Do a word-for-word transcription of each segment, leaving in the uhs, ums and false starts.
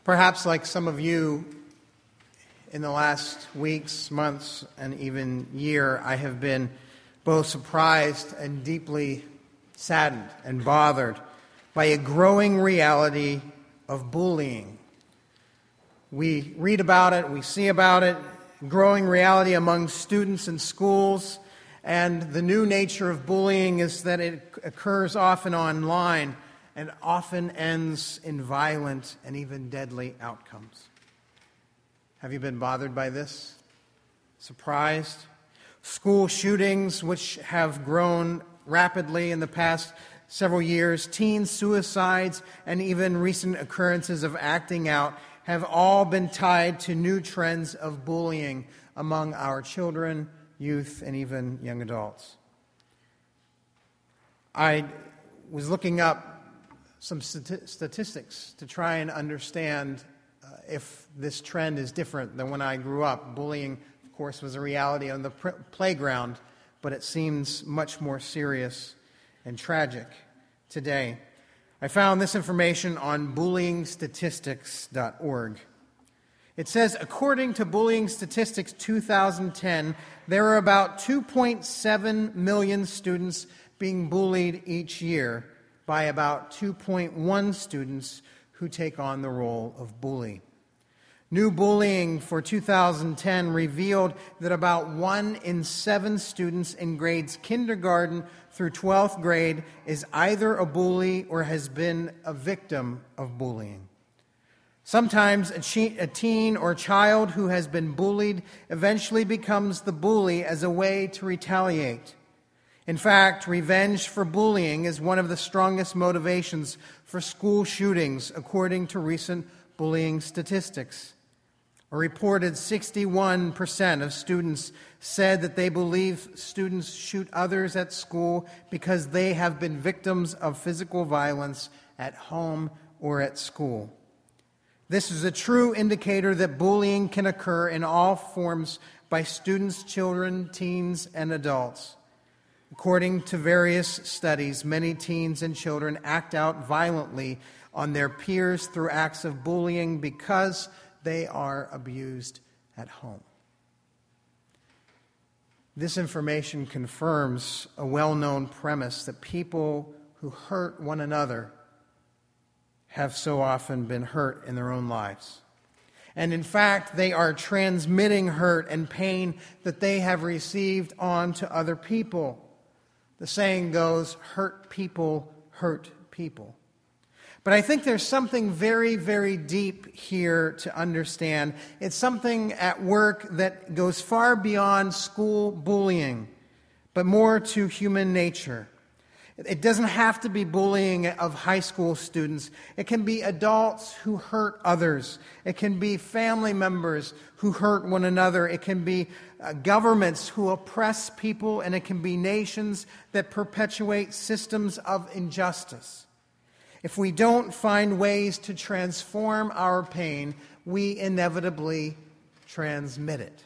Perhaps like some of you, in the last weeks, months, and even year, I have been both surprised and deeply saddened and bothered by a growing reality of bullying. We read about it, we see about it, growing reality among students in schools, and the new nature of bullying is that it occurs often online and often ends in violent and even deadly outcomes. Have you been bothered by this? Surprised? School shootings, which have grown rapidly in the past several years, teen suicides, and even recent occurrences of acting out have all been tied to new trends of bullying among our children, youth, and even young adults. I was looking up some statistics to try and understand uh, if this trend is different than when I grew up. Bullying, of course, was a reality on the pr- playground, but it seems much more serious and tragic today. I found this information on bullying statistics dot org. It says, according to Bullying Statistics two thousand ten, there are about two point seven million students being bullied each year by about two point one students who take on the role of bully. New bullying for two thousand ten revealed that about one in seven students in grades kindergarten through twelfth grade is either a bully or has been a victim of bullying. Sometimes a, che- a teen or child who has been bullied eventually becomes the bully as a way to retaliate. In fact, revenge for bullying is one of the strongest motivations for school shootings, according to recent bullying statistics. A reported sixty-one percent of students said that they believe students shoot others at school because they have been victims of physical violence at home or at school. This is a true indicator that bullying can occur in all forms by students, children, teens, and adults. According to various studies, many teens and children act out violently on their peers through acts of bullying because they are abused at home. This information confirms a well-known premise that people who hurt one another have so often been hurt in their own lives. And in fact, they are transmitting hurt and pain that they have received on to other people. The saying goes, hurt people hurt people. But I think there's something very, very deep here to understand. It's something at work that goes far beyond school bullying, but more to human nature. It doesn't have to be bullying of high school students. It can be adults who hurt others. It can be family members who hurt one another. It can be uh, governments who oppress people, and it can be nations that perpetuate systems of injustice. If we don't find ways to transform our pain, we inevitably transmit it.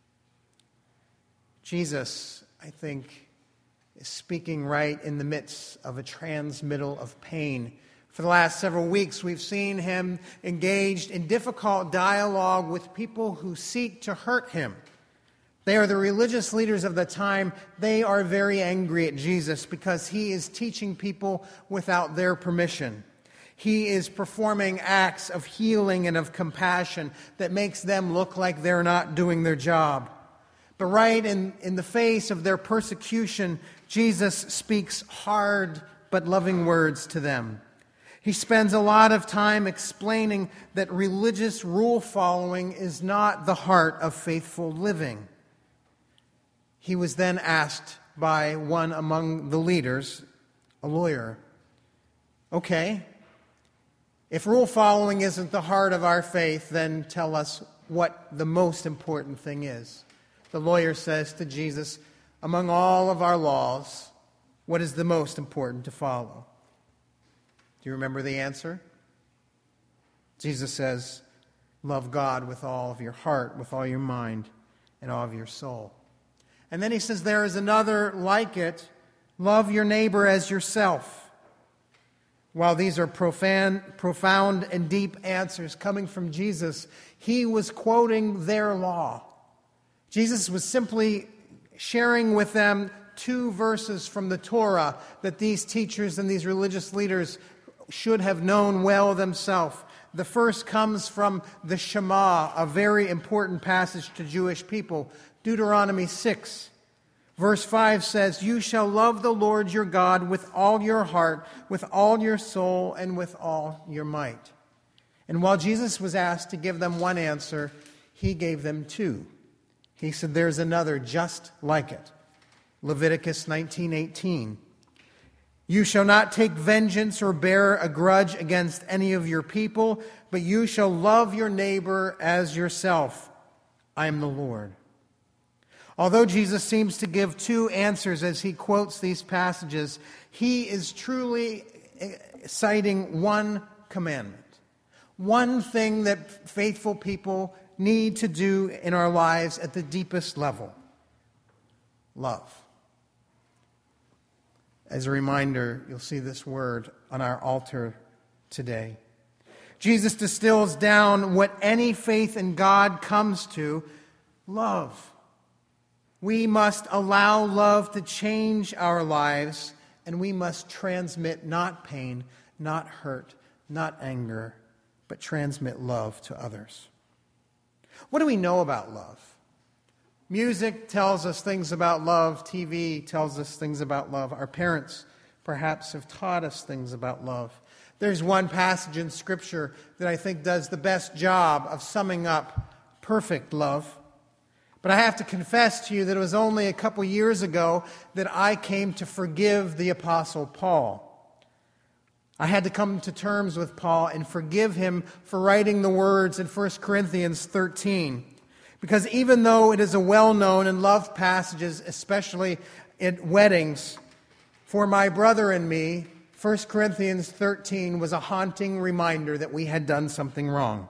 Jesus, I think, is speaking right in the midst of a transmittal of pain. For the last several weeks, we've seen him engaged in difficult dialogue with people who seek to hurt him. They are the religious leaders of the time. They are very angry at Jesus because he is teaching people without their permission. He is performing acts of healing and of compassion that makes them look like they're not doing their job. But right in, in the face of their persecution, Jesus speaks hard but loving words to them. He spends a lot of time explaining that religious rule following is not the heart of faithful living. He was then asked by one among the leaders, a lawyer, okay, if rule following isn't the heart of our faith, then tell us what the most important thing is. The lawyer says to Jesus, among all of our laws, what is the most important to follow? Do you remember the answer? Jesus says, love God with all of your heart, with all your mind, and all of your soul. And then he says, there is another like it, love your neighbor as yourself. While these are profound, profound and deep answers coming from Jesus, he was quoting their law. Jesus was simply sharing with them two verses from the Torah that these teachers and these religious leaders should have known well themselves. The first comes from the Shema, a very important passage to Jewish people. Deuteronomy six, verse five says, "You shall love the Lord your God with all your heart, with all your soul, and with all your might." And while Jesus was asked to give them one answer, he gave them two. He said, "There's another just like it." Leviticus nineteen eighteen. "You shall not take vengeance or bear a grudge against any of your people, but you shall love your neighbor as yourself. I am the Lord." Although Jesus seems to give two answers as he quotes these passages, he is truly citing one commandment, one thing that faithful people need to do in our lives at the deepest level: love. As a reminder, you'll see this word on our altar today. Jesus distills down what any faith in God comes to: love. We must allow love to change our lives, and we must transmit not pain, not hurt, not anger, but transmit love to others. What do we know about love? Music tells us things about love. T V tells us things about love. Our parents perhaps have taught us things about love. There's one passage in Scripture that I think does the best job of summing up perfect love. But I have to confess to you that it was only a couple years ago that I came to forgive the Apostle Paul. I had to come to terms with Paul and forgive him for writing the words in First Corinthians thirteen. Because even though it is a well-known and loved passages, especially at weddings, for my brother and me, First Corinthians thirteen was a haunting reminder that we had done something wrong.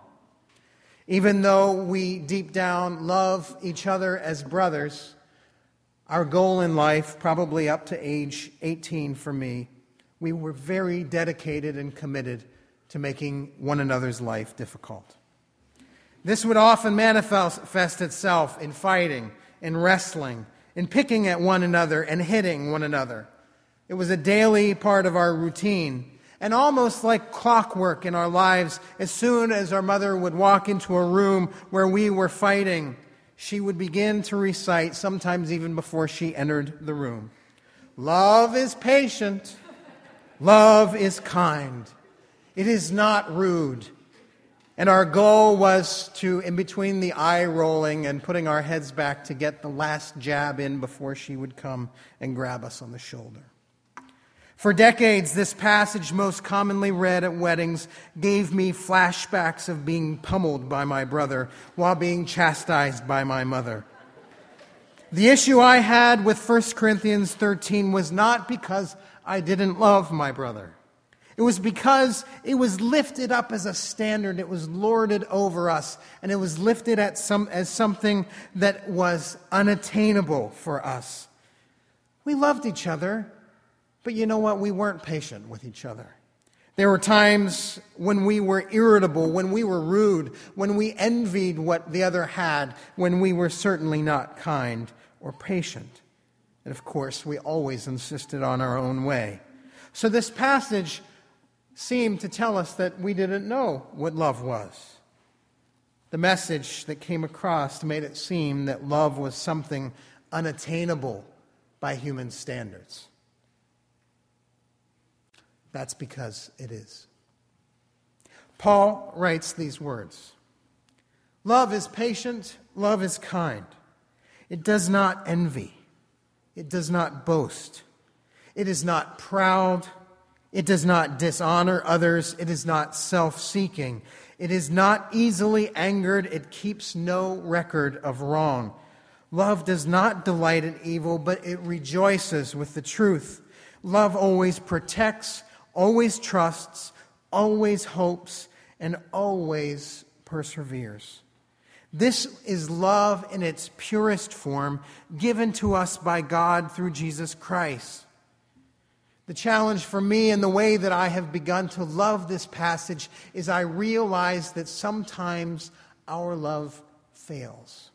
Even though we deep down love each other as brothers, our goal in life, probably up to age eighteen for me, we were very dedicated and committed to making one another's life difficult. This would often manifest itself in fighting, in wrestling, in picking at one another and hitting one another. It was a daily part of our routine, and almost like clockwork in our lives. As soon as our mother would walk into a room where we were fighting, she would begin to recite, sometimes even before she entered the room, "Love is patient, love is kind, it is not rude." And our goal was to, in between the eye rolling and putting our heads back, to get the last jab in before she would come and grab us on the shoulder. For decades, this passage, most commonly read at weddings, gave me flashbacks of being pummeled by my brother while being chastised by my mother. The issue I had with First Corinthians thirteen was not because I didn't love my brother. It was because it was lifted up as a standard. It was lorded over us, and it was lifted at some, as something that was unattainable for us. We loved each other, but you know what? We weren't patient with each other. There were times when we were irritable, when we were rude, when we envied what the other had, when we were certainly not kind or patient. And of course, we always insisted on our own way. So this passage seemed to tell us that we didn't know what love was. The message that came across made it seem that love was something unattainable by human standards. That's because it is. Paul writes these words: "Love is patient, love is kind. It does not envy. It does not boast. It is not proud. It does not dishonor others. It is not self-seeking. It is not easily angered. It keeps no record of wrong. Love does not delight in evil, but it rejoices with the truth. Love always protects, always trusts, always hopes, and always perseveres." This is love in its purest form, given to us by God through Jesus Christ. The challenge for me and the way that I have begun to love this passage is I realize that sometimes our love fails.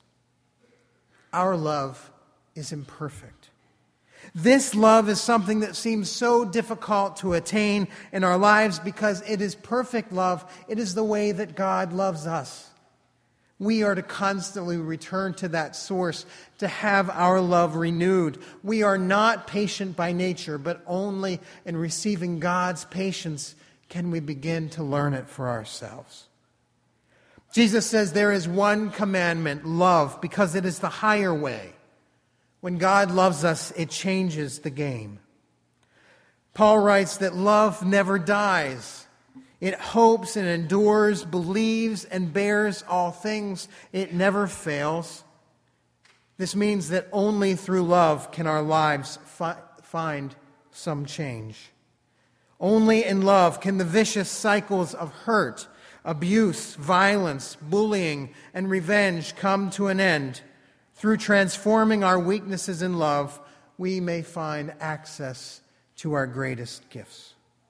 Our love is imperfect. This love is something that seems so difficult to attain in our lives because it is perfect love. It is the way that God loves us. We are to constantly return to that source to have our love renewed. We are not patient by nature, but only in receiving God's patience can we begin to learn it for ourselves. Jesus says there is one commandment, love, because it is the higher way. When God loves us, it changes the game. Paul writes that love never dies. It hopes and endures, believes and bears all things. It never fails. This means that only through love can our lives fi- find some change. Only in love can the vicious cycles of hurt, abuse, violence, bullying, and revenge come to an end. Through transforming our weaknesses in love, we may find access to our greatest gifts.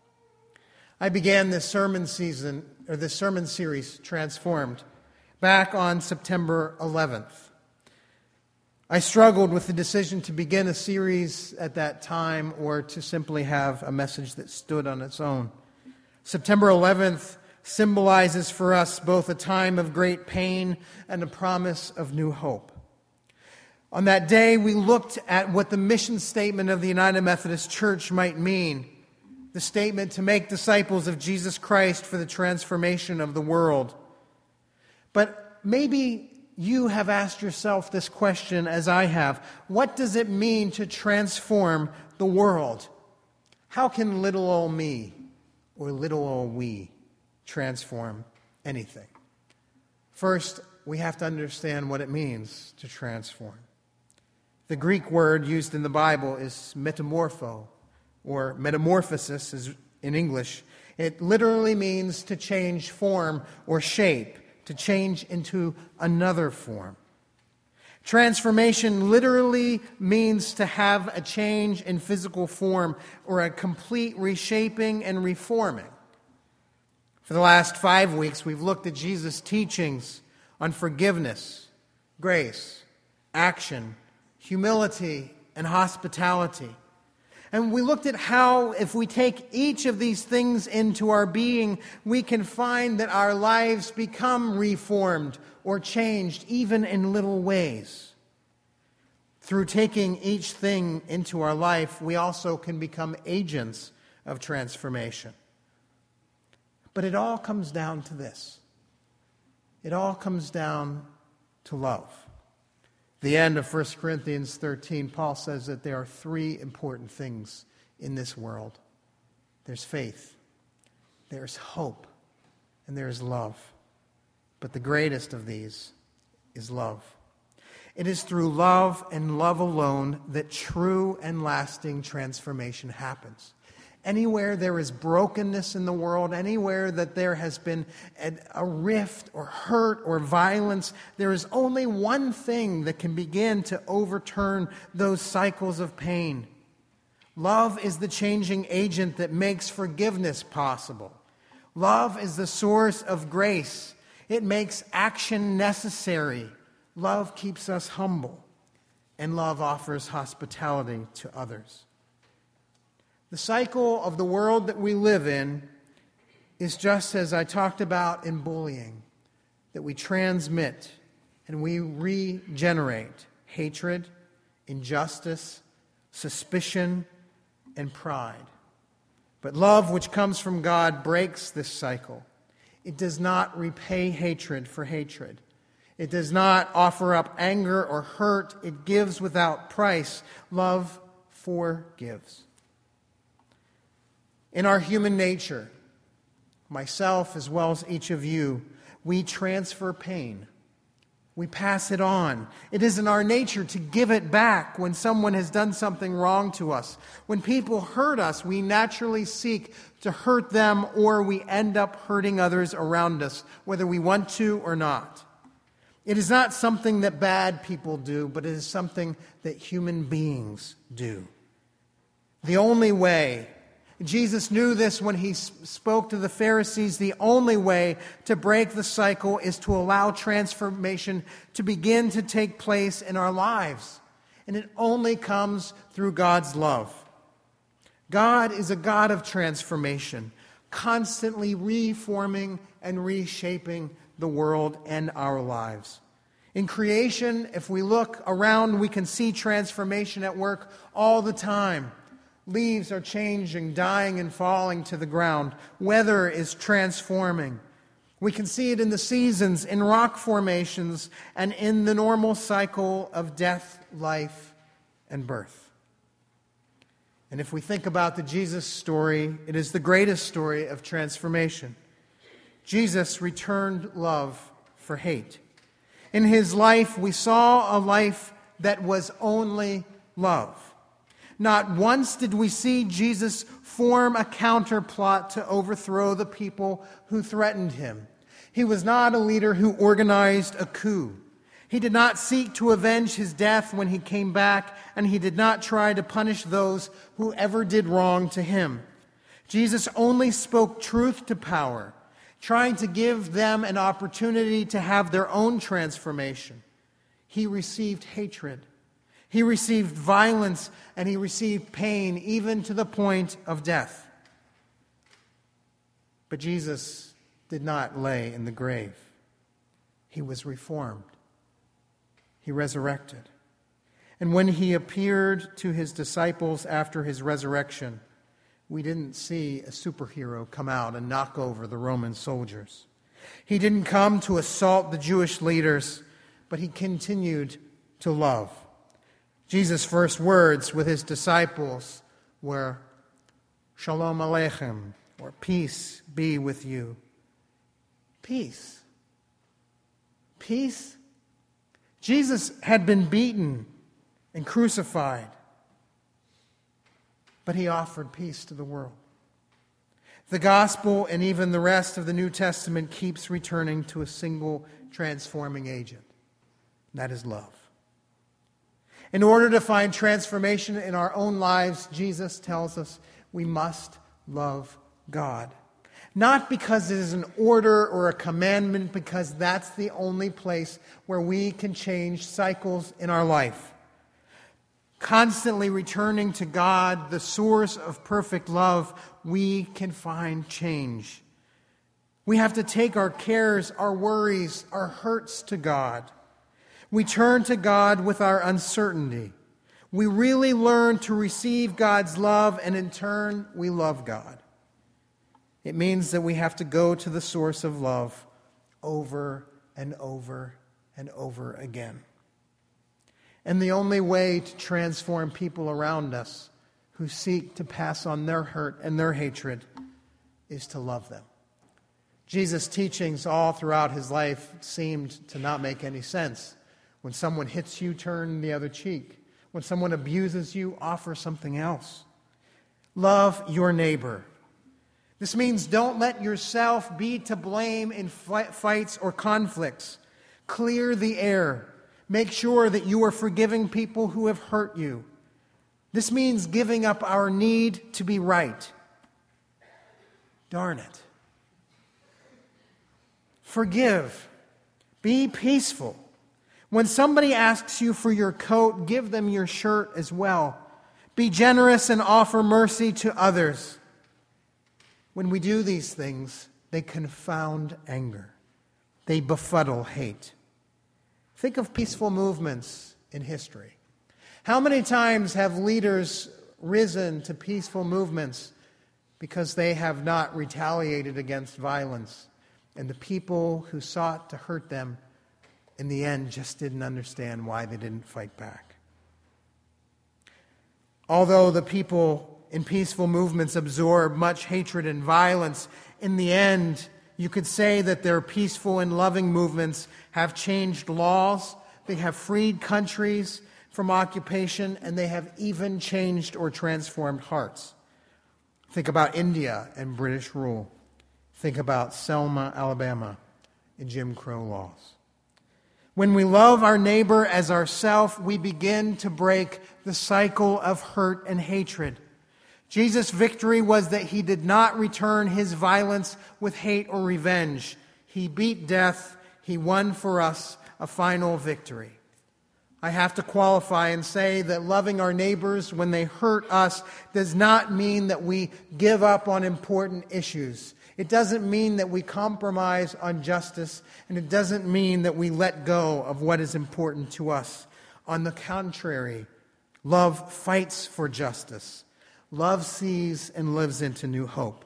I began this sermon season, or this sermon series, Transformed, back on September eleventh. I struggled with the decision to begin a series at that time or to simply have a message that stood on its own. September eleventh symbolizes for us both a time of great pain and a promise of new hope. On that day, we looked at what the mission statement of the United Methodist Church might mean. The statement to make disciples of Jesus Christ for the transformation of the world. But maybe you have asked yourself this question as I have. What does it mean to transform the world? How can little old me or little old we transform anything? First, we have to understand what it means to transform. The Greek word used in the Bible is metamorpho, or metamorphosis is in English. It literally means to change form or shape, to change into another form. Transformation literally means to have a change in physical form or a complete reshaping and reforming. For the last five weeks, we've looked at Jesus' teachings on forgiveness, grace, action, humility, and hospitality. And we looked at how, if we take each of these things into our being, we can find that our lives become reformed or changed, even in little ways. Through taking each thing into our life, we also can become agents of transformation. But it all comes down to this. It all comes down to love. The end of First Corinthians thirteen, Paul says that there are three important things in this world. There's faith, there's hope, and there's love. But the greatest of these is love. It is through love and love alone that true and lasting transformation happens. Anywhere there is brokenness in the world, anywhere that there has been a rift or hurt or violence, there is only one thing that can begin to overturn those cycles of pain. Love is the changing agent that makes forgiveness possible. Love is the source of grace. It makes action necessary. Love keeps us humble, and love offers hospitality to others. The cycle of the world that we live in is just as I talked about in bullying, that we transmit and we regenerate hatred, injustice, suspicion, and pride. But love, which comes from God, breaks this cycle. It does not repay hatred for hatred. It does not offer up anger or hurt. It gives without price. Love forgives. In our human nature, myself as well as each of you, we transfer pain. We pass it on. It is in our nature to give it back when someone has done something wrong to us. When people hurt us, we naturally seek to hurt them, or we end up hurting others around us, whether we want to or not. It is not something that bad people do, but it is something that human beings do. The only way, Jesus knew this when he spoke to the Pharisees, the only way to break the cycle is to allow transformation to begin to take place in our lives. And it only comes through God's love. God is a God of transformation, constantly reforming and reshaping the world and our lives. In creation, if we look around, we can see transformation at work all the time. Leaves are changing, dying and falling to the ground. Weather is transforming. We can see it in the seasons, in rock formations, and in the normal cycle of death, life, and birth. And if we think about the Jesus story, it is the greatest story of transformation. Jesus returned love for hate. In his life, we saw a life that was only love. Not once did we see Jesus form a counterplot to overthrow the people who threatened him. He was not a leader who organized a coup. He did not seek to avenge his death when he came back, and he did not try to punish those who ever did wrong to him. Jesus only spoke truth to power, trying to give them an opportunity to have their own transformation. He received hatred. He received violence, and he received pain, even to the point of death. But Jesus did not lay in the grave. He was reformed. He resurrected. And when he appeared to his disciples after his resurrection, we didn't see a superhero come out and knock over the Roman soldiers. He didn't come to assault the Jewish leaders, but he continued to love. Jesus' first words with his disciples were, "Shalom Aleichem," or "Peace be with you." Peace. Peace. Jesus had been beaten and crucified, but he offered peace to the world. The gospel and even the rest of the New Testament keeps returning to a single transforming agent, and that is love. In order to find transformation in our own lives, Jesus tells us we must love God. Not because it is an order or a commandment, because that's the only place where we can change cycles in our life. Constantly returning to God, the source of perfect love, we can find change. We have to take our cares, our worries, our hurts to God. We turn to God with our uncertainty. We really learn to receive God's love, and in turn, we love God. It means that we have to go to the source of love over and over and over again. And the only way to transform people around us who seek to pass on their hurt and their hatred is to love them. Jesus' teachings all throughout his life seemed to not make any sense. When someone hits you, turn the other cheek. When someone abuses you, offer something else. Love your neighbor. This means don't let yourself be to blame in fights or conflicts. Clear the air. Make sure that you are forgiving people who have hurt you. This means giving up our need to be right. Darn it. Forgive. Be peaceful. When somebody asks you for your coat, give them your shirt as well. Be generous and offer mercy to others. When we do these things, they confound anger. They befuddle hate. Think of peaceful movements in history. How many times have leaders risen to peaceful movements because they have not retaliated against violence, and the people who sought to hurt them in the end just didn't understand why they didn't fight back? Although the people in peaceful movements absorb much hatred and violence, in the end, you could say that their peaceful and loving movements have changed laws, they have freed countries from occupation, and they have even changed or transformed hearts. Think about India and British rule. Think about Selma, Alabama, and Jim Crow laws. When we love our neighbor as ourself, we begin to break the cycle of hurt and hatred. Jesus' victory was that he did not return his violence with hate or revenge. He beat death. He won for us a final victory. I have to qualify and say that loving our neighbors when they hurt us does not mean that we give up on important issues. It doesn't mean that we compromise on justice, and it doesn't mean that we let go of what is important to us. On the contrary, love fights for justice. Love sees and lives into new hope.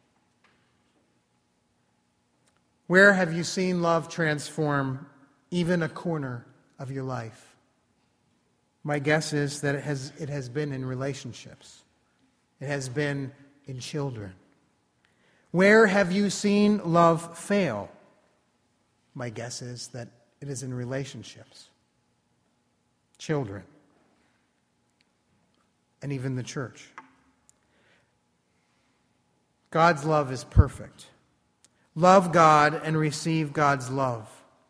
Where have you seen love transform even a corner of your life? My guess is that it has, it has been in relationships. It has been in children. Where have you seen love fail? My guess is that it is in relationships, children, and even the church. God's love is perfect. Love God and receive God's love.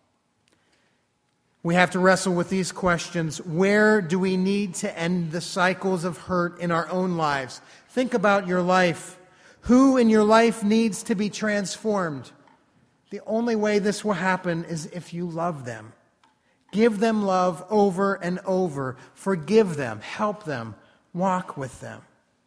We have to wrestle with these questions. Where do we need to end the cycles of hurt in our own lives? Think about your life. Who in your life needs to be transformed? The only way this will happen is if you love them. Give them love over and over. Forgive them. Help them. Walk with them.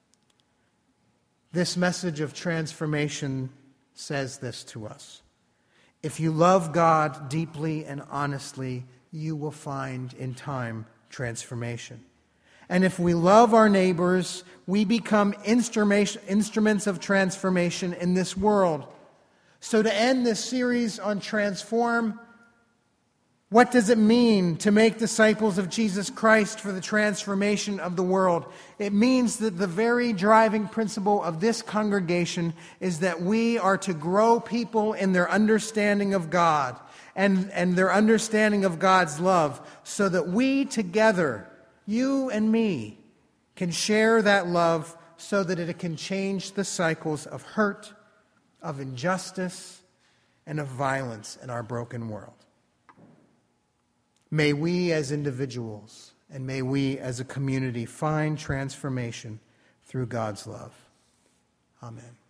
This message of transformation says this to us. If you love God deeply and honestly, you will find in time transformation. And if we love our neighbors, we become instruments of transformation in this world. So to end this series on Transform, what does it mean to make disciples of Jesus Christ for the transformation of the world? It means that the very driving principle of this congregation is that we are to grow people in their understanding of God and, and their understanding of God's love, so that we together, you and me, can share that love so that it can change the cycles of hurt, of injustice, and of violence in our broken world. May we as individuals and may we as a community find transformation through God's love. Amen.